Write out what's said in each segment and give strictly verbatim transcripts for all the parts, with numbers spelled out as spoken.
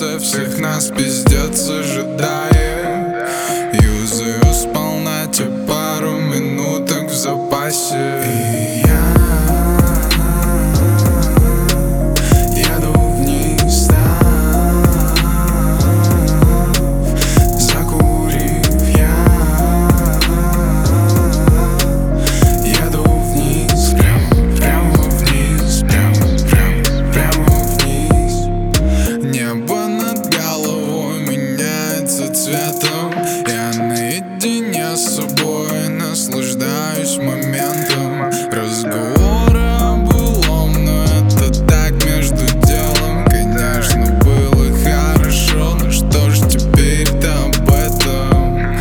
сердце всех нас пиздец ожидает. Юзаю сполна те пару минуток в запасе. И я еду вниз, там, закурив, я еду вниз, прямо, прямо вниз, прямо, прямо, прямо вниз. Небо над головой меняется цветом. Я наедине с собой наслаждаюсь моментом. Разговоры о былом, но это так между делом. Конечно, было хорошо, но что ж теперь-то об этом?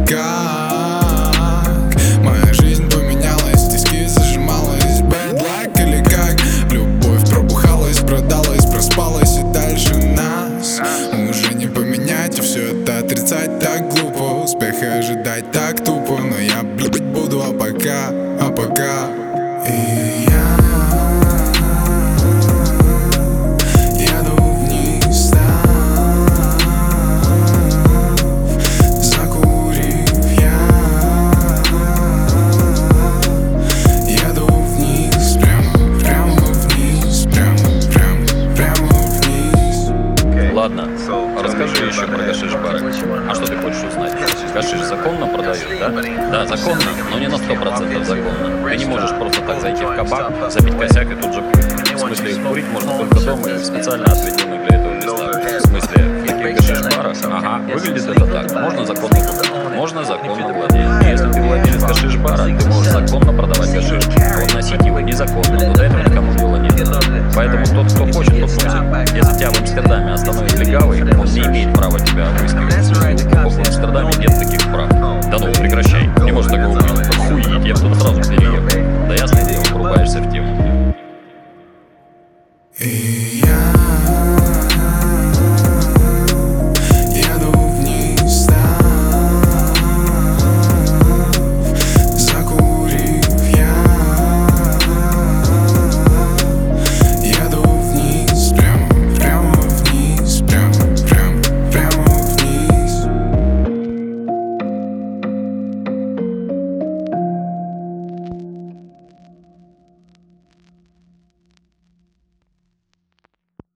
Как моя жизнь поменялась, тиски зажималась, bad luck или как? Любовь пробухалась, продалась, проспалась, и дальше нас уже не поменять. И все это отрицать так глупо, успеха ожидать так тупо. Но я, блядь, буду, а пока, а пока. И я еду вниз, там, закурив, я еду вниз, прямо, прямо вниз, прямо, прямо, прямо вниз. Ладно, расскажи еще про гашиш-бары. А что ты хочешь узнать? Гашиш законно продают, да? Да, законно, но не на сто процентов законно. Ты не можешь просто так зайти в кабак, забить косяк и тут же курить. В смысле, курить можно только дома и в специально отведенных для этого местах. В смысле, в таких гашиш-барах? Ага, выглядит это так. Можно законно купить, можно законно владеть. И если ты владелец гашиш-бара, ты можешь законно продавать гашиш, а вот носить его незаконно, но до этого никому дела нет. Поэтому тот, кто хочет, тот носит. Если тебя в Амстердаме остановит легавый, он не имеет права тебя выискивать. В Амстердаме нет таких прав. Да ну, прекращай, не может такого быть. Охуеть, я бы туда сразу переехал.